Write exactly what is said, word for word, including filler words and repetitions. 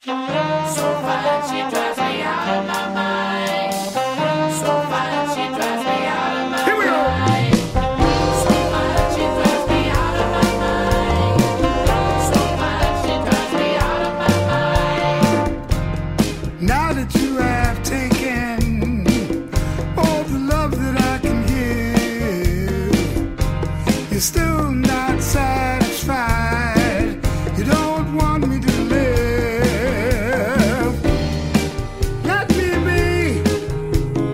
So fine, she drives me out of my mind. So fine, she drives me out of my Here we go. mind. So fine, she drives me out of my mind. So fine, she drives me out of my mind. Now that you have taken